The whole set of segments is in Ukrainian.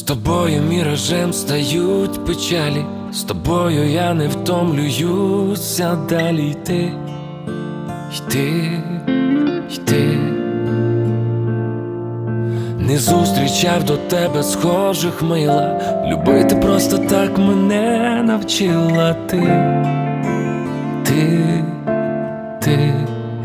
тобою міражем стають печалі, з тобою я не втомлююся далі йти, йти, йти. Не зустрічав до тебе схожих мила, любити просто так мене навчила ти, ти.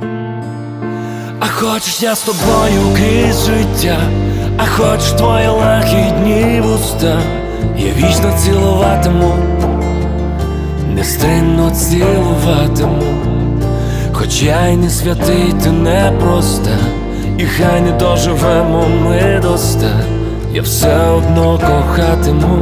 А хочеш я з тобою крізь життя, а хочеш твої лагідні вуста, я вічно цілуватиму, нестримно цілуватиму. Хоч я й не святий, ти не проста, і хай не доживемо ми до ста, я все одно кохатиму.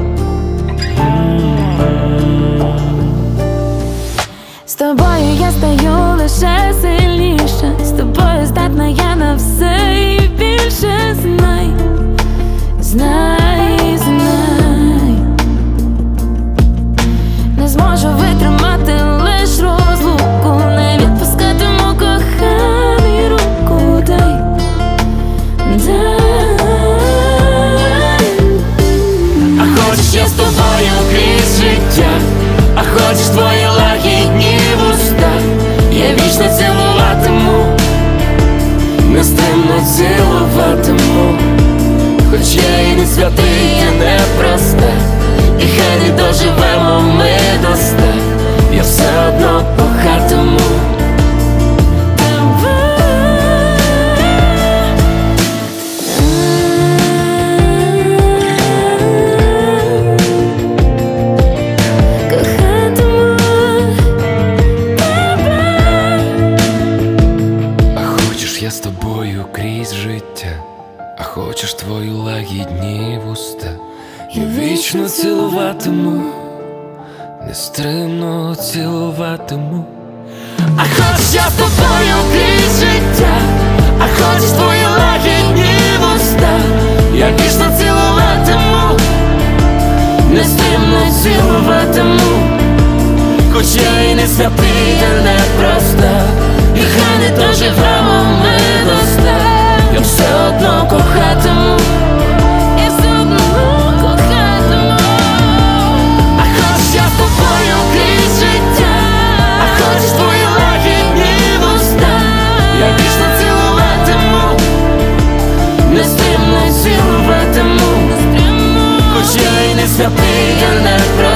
З тобою я стаю лише сильніше, з тобою здатна я на все і більше. Знай, знай, знай, не зможу витримати лиш розлуку, не відпускатиму коханий руку. Дай, дай. А хочеш я з тобою крізь життя, а хочеш твої лагідні вуста, я вічно цілуватиму, нестримно цілуватиму. Хоч я і не святий, я не проста, і хай не доживемо ми до ста, я все одно кохатиму. Я з тобою крізь життя, а хочеш твої лагідні вуста, я вічно цілуватиму, нестримно цілуватиму. А хочеш я з тобою крізь життя, а хочеш твої лагідні вуста, я вічно цілуватиму, нестримно цілуватиму. Хоч я і не святий, та не проста, і хай не доживемо ми до ста, я все одно кохатиму, Я все одно кохатиму. а хочеш я з тобою крізь життя, а хочеш твої лагідні вуста, я вічно цілуватиму, нестримно цілуватиму. Хоч я і не святий, я не проста,